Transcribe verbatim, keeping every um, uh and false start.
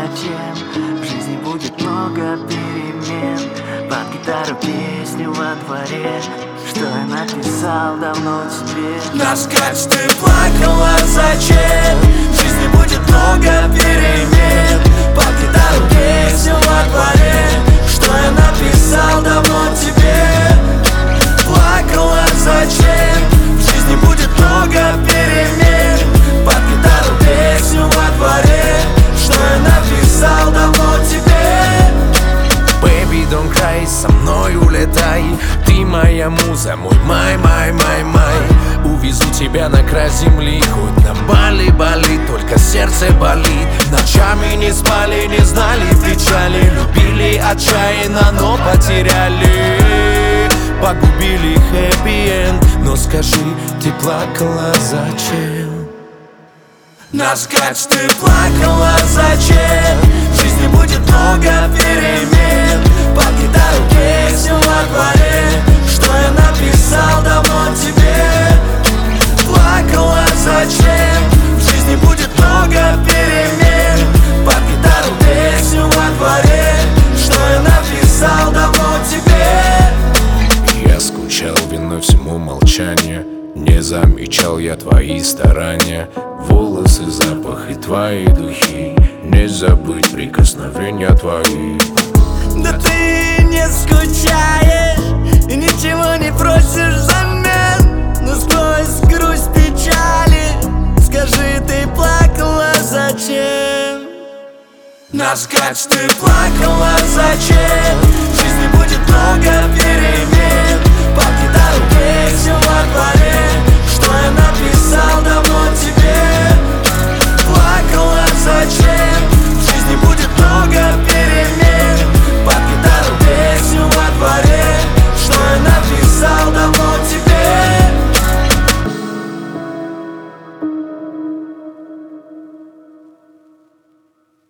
зачем. В жизни будет много перемен. Под гитару песню во дворе, что я написал давно тебе. Наскать ты плакала, зачем? В жизни будет много перемен. Под гитару песню во дворе, что я написал давно тебе. Плакала, зачем? В жизни будет много перемен. Под гитару песню во дворе, что я написал давно тебе. Baby, don't cry, со мной улетай. Ты моя муза, мой май, май, май, май. Увезу тебя на край земли, хоть на Бали, Бали, только сердце болит. Ночами не спали, не знали печали, любили отчаянно, но потеряли. Погубили хэппи-энд, но скажи, ты плакала зачем? Наскать ты плакала, зачем? В жизни будет много перемен. Под гитару песню во дворе, что я написал давно тебе. Плакала, зачем? В жизни будет много перемен. Под гитару песню во дворе, что я написал давно тебе. Я скучал виной всему молчание, не замечал я твои старания. Волосы, запах и твои духи, не забыть прикосновения твои. Да ты не скучаешь и ничего не просишь взамен. Но сквозь грусть печали скажи, ты плакала зачем? Наскать ты плакала зачем?